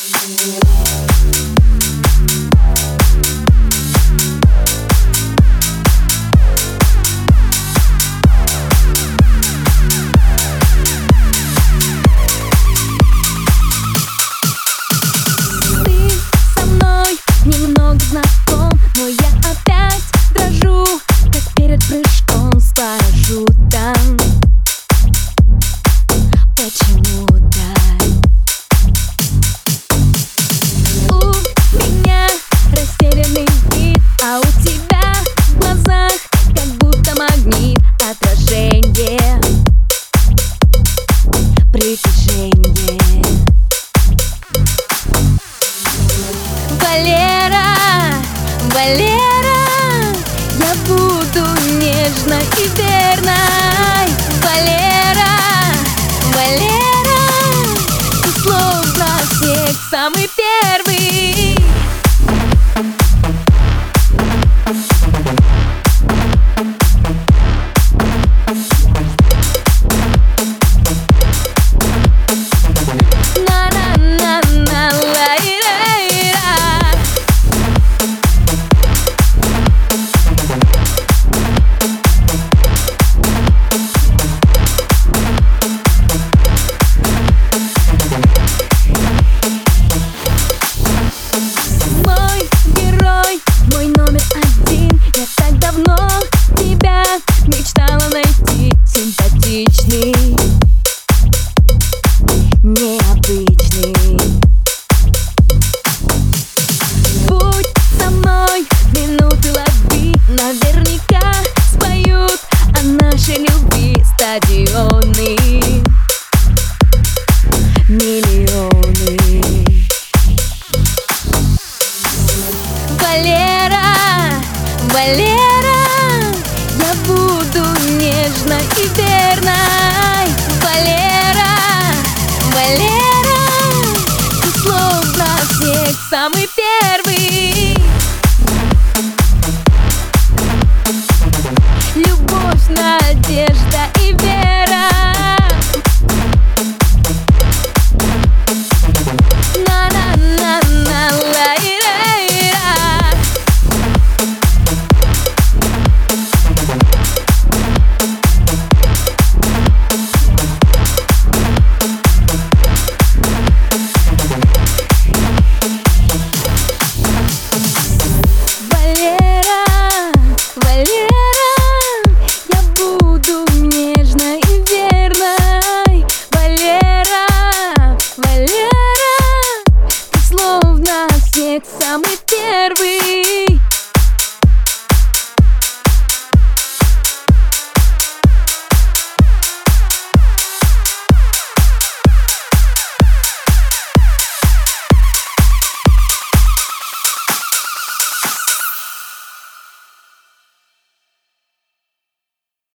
Немного знаком, но я опять дрожу, как перед прыжком с парашютом. Почему-то у меня растерянный вид, а у тебя в глазах как будто магнит, отражение, притяжение. Валера, я буду нежной и верной. Валера, ты словно снег самый первый. Мечтала найти симпатичный, необычный. Будь со мной, минуты лови, наверняка споют о нашей любви стадионы, миллионы. Валера, я буду нежной и верной. Валера, ты словно снег самый первый.